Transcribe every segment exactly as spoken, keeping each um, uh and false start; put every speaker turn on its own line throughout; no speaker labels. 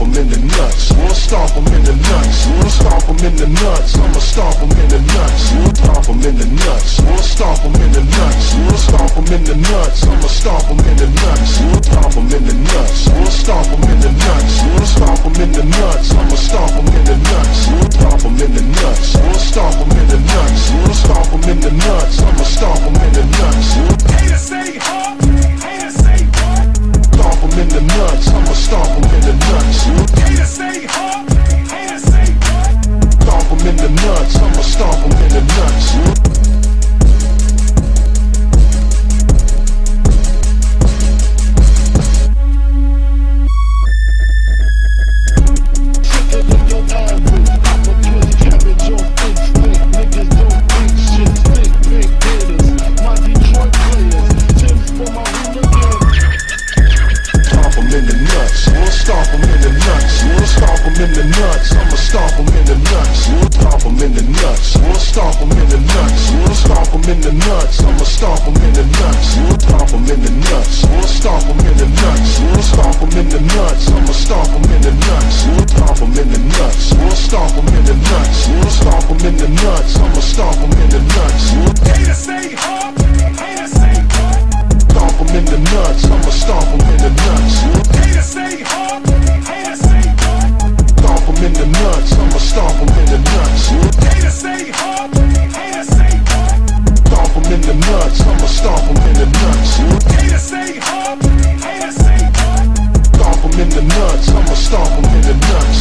'em in the nuts. We'll stomp 'em in the nuts. We'll stomp 'em in the nuts. I'ma stomp 'em in the nuts. We'll stomp 'em in the nuts. We'll stomp 'em in the nuts. We'll stomp 'em in the nuts. I'ma stomp 'em in the nuts. We'll stomp 'em in the nuts. We'll stomp 'em in the nuts. We'll stomp 'em in the nuts. I'ma stomp 'em in the nuts. We'll stomp 'em in the nuts. We'll stomp 'em in the nuts. We'll stomp 'em in the nuts. I'ma stomp 'em in the nuts. Haters say huh? Haters say what? Stomp 'em in the nuts. I'ma stomp 'em in the nuts. Haters say huh? Haters say what? Stomp 'em in the nuts. I'ma stomp 'em in the nuts. In the nuts, I'ma stomp 'em in the nuts. We'll stomp 'em in the nuts. We'll stomp 'em in the nuts. We'll stomp 'em in the nuts. I'ma stomp 'em in the nuts. We'll stomp 'em in the nuts. We'll stomp 'em in the nuts. We'll stomp 'em in the nuts. I'ma stomp 'em in the nuts. We'll stomp 'em in the nuts. We'll stomp 'em in the nuts. We'll stomp 'em in the nuts. I'ma stomp 'em in the nuts. Haters say huh? Haters say what? Stomp 'em in the nuts. I'ma stomp 'em in the nuts. Haters say huh? Haters say what? Stomp 'em in the nuts, I'ma stomp 'em in the nuts. Haters say huh? Haters say what? Stomp 'em in the nuts, I'ma stomp 'em in the nuts. Haters say huh? Haters say what? Stomp 'em in the nuts, I'ma stomp 'em in the nuts.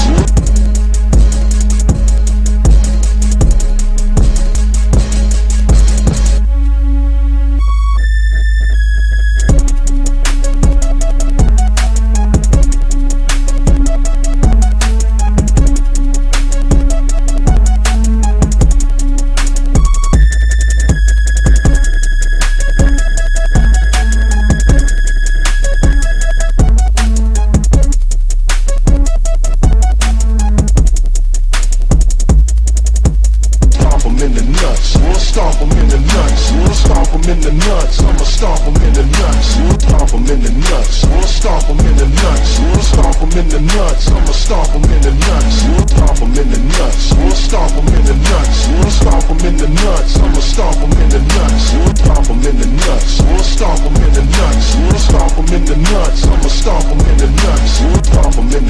We'll stomp 'em in the nuts. We'll stomp 'em in the nuts. I'ma stomp 'em in the nuts. We'll stomp 'em in the nuts. We'll stomp 'em in the nuts. We'll stomp 'em in the nuts. I'ma stomp 'em in the nuts. We'll stomp 'em in the nuts. We'll stomp 'em in the nuts. We'll stomp 'em in the nuts. I'ma stomp 'em in the nuts. We'll stomp 'em in the nuts. We'll stomp 'em in the nuts. We'll stomp 'em in the nuts. I'ma stomp 'em in the nuts. We'll stomp 'em in